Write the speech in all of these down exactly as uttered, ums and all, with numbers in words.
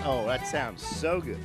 Oh, that sounds so good.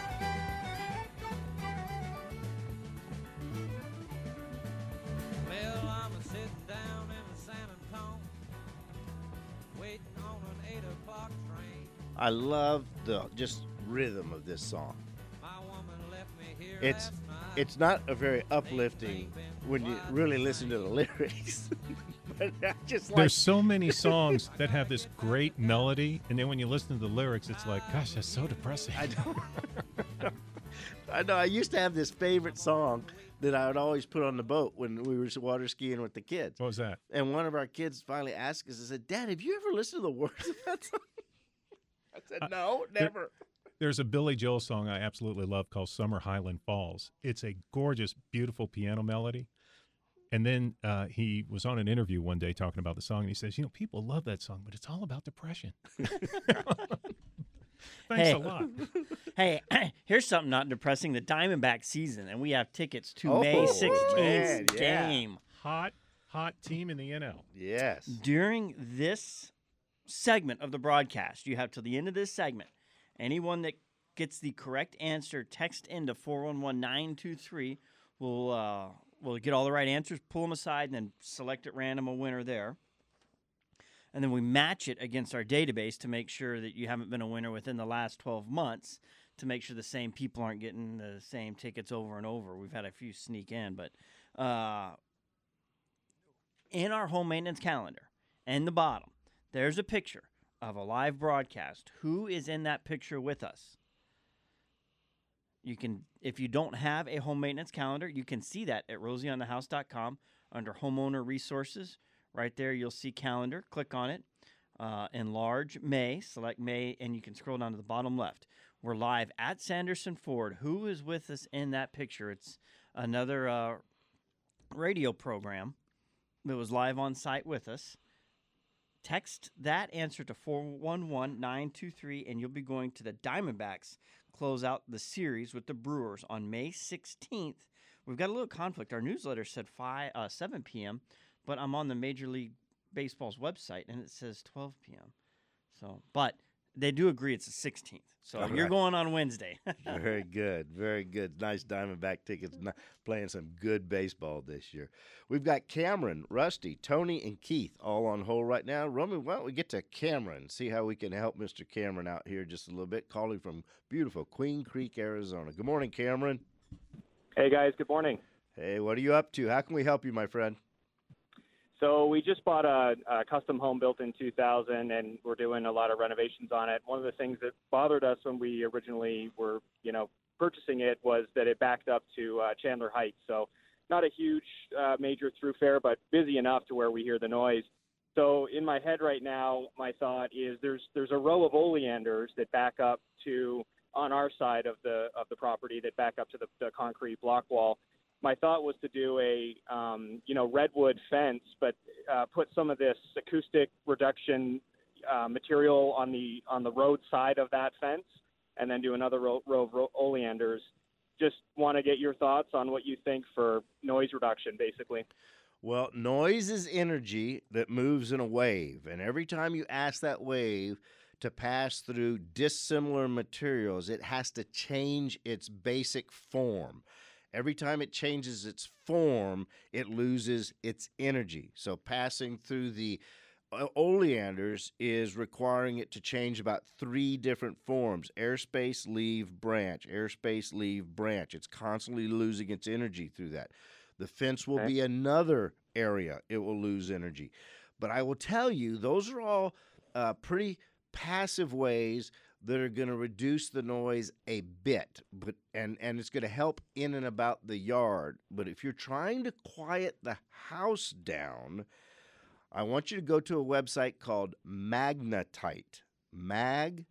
Well, I'm a sitting down in the San Antonio, waiting on an eight o'clock train. I love the just rhythm of this song. My woman left me here It's last night. it's not a very uplifting when you really listen to the lyrics. But I just like There's so many songs that have this great melody, and then when you listen to the lyrics, it's like, gosh, that's so depressing. I don't. I know. I used to have this favorite song that I would always put on the boat when we were water skiing with the kids. What was that? And one of our kids finally asked us, I said, Dad, have you ever listened to the words of that song? I said, no, there- never. There's a Billy Joel song I absolutely love called Summer Highland Falls. It's a gorgeous, beautiful piano melody. And then uh, he was on an interview one day talking about the song, and he says, you know, people love that song, but it's all about depression. Thanks Hey. a lot. Hey, here's something not depressing: the Diamondback season, and we have tickets to Oh, May man, sixteenth yeah. game. Hot, hot team in the N L. Yes. During this segment of the broadcast, you have till the end of this segment. Anyone that gets the correct answer, text into four one one nine two three. We'll uh, we'll get all the right answers, pull them aside, and then select at random a winner there. And then we match it against our database to make sure that you haven't been a winner within the last twelve months, to make sure the same people aren't getting the same tickets over and over. We've had a few sneak in, but uh, in our home maintenance calendar, in the bottom, there's a picture of a live broadcast. Who is in that picture with us? You can, if you don't have a home maintenance calendar, you can see that at rosie on the house dot com under homeowner resources. Right there, you'll see calendar. Click on it. Uh, enlarge May, select May, and you can scroll down to the bottom left. We're live at Sanderson Ford. Who is with us in that picture? It's another uh, radio program that was live on site with us. Text that answer to four one one nine two three, and you'll be going to the Diamondbacks close out the series with the Brewers on May sixteenth. We've got a little conflict. Our newsletter said five, uh, seven p.m., but I'm on the Major League Baseball's website, and it says twelve p.m. So, but they do agree it's the sixteenth. So All you're right. going on Wednesday. Very good. Very good. Nice Diamondback tickets. Ni- Playing some good baseball this year. We've got Cameron, Rusty, Tony, and Keith all on hold right now. Romy, why don't we get to Cameron, see how we can help Mister Cameron out here just a little bit, calling from beautiful Queen Creek, Arizona. Good morning, Cameron. Hey, guys. Good morning. Hey, what are you up to? How can we help you, my friend? So we just bought a, a custom home built in two thousand, and we're doing a lot of renovations on it. One of the things that bothered us when we originally were, you know, purchasing it was that it backed up to uh, Chandler Heights. So not a huge uh, major thoroughfare, but busy enough to where we hear the noise. So in my head right now, my thought is there's there's a row of oleanders that back up to on our side of the of the property that back up to the, the concrete block wall. My thought was to do a, um, you know, redwood fence, but uh, put some of this acoustic reduction uh, material on the on the road side of that fence, and then do another row, row of ro- oleanders. Just want to get your thoughts on what you think for noise reduction, basically. Well, noise is energy that moves in a wave, and every time you ask that wave to pass through dissimilar materials, it has to change its basic form. Every time it changes its form, it loses its energy. So passing through the o- oleanders is requiring it to change about three different forms: airspace, leave, branch, airspace, leave, branch. It's constantly losing its energy through that. The fence will Okay. be another area it will lose energy. But I will tell you, those are all uh, pretty passive ways that are going to reduce the noise a bit, but and, and it's going to help in and about the yard. But if you're trying to quiet the house down, I want you to go to a website called Magnetite. Magnetite.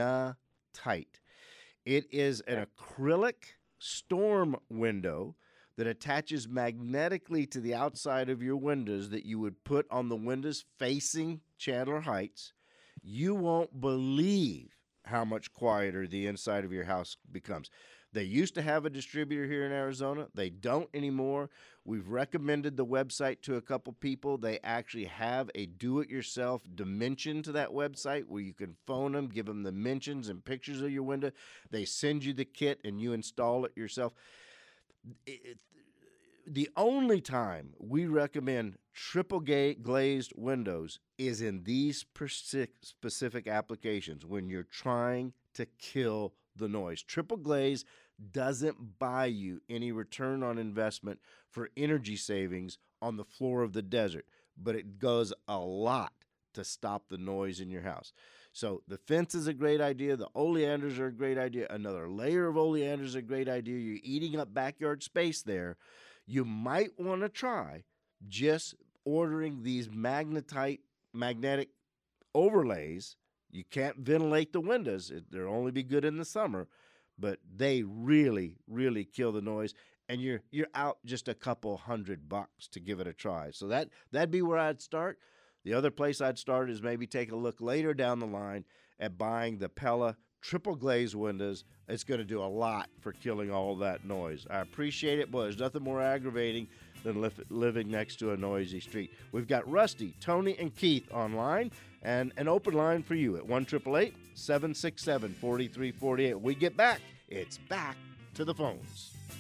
It is an acrylic storm window that attaches magnetically to the outside of your windows that you would put on the windows facing Chandler Heights. You won't believe how much quieter the inside of your house becomes. They used to have a distributor here in Arizona. They don't anymore. We've recommended the website to a couple people. They actually have a do-it-yourself dimension to that website where you can phone them, give them the dimensions and pictures of your window. They send you the kit and you install it yourself. It, the only time we recommend triple ga- glazed windows is in these specific, specific applications when you're trying to kill the noise. Triple glaze doesn't buy you any return on investment for energy savings on the floor of the desert, but it goes a lot to stop the noise in your house. So the fence is a great idea. The oleanders are a great idea. Another layer of oleanders is a great idea. You're eating up backyard space there. You might want to try just ordering these magnetite magnetic overlays. You can't ventilate the windows. They'll only be good in the summer, but they really, really kill the noise. And you're you're out just a couple hundred bucks to give it a try. So that, that'd be where I'd start. The other place I'd start is maybe take a look later down the line at buying the Pella triple glazed windows. It's going to do a lot for killing all that noise. I appreciate it, but there's nothing more aggravating than li- living next to a noisy street. We've got Rusty, Tony, and Keith online, and an open line for you at one eight eight eight, seven six seven, four three four eight. When we get back, it's back to the phones.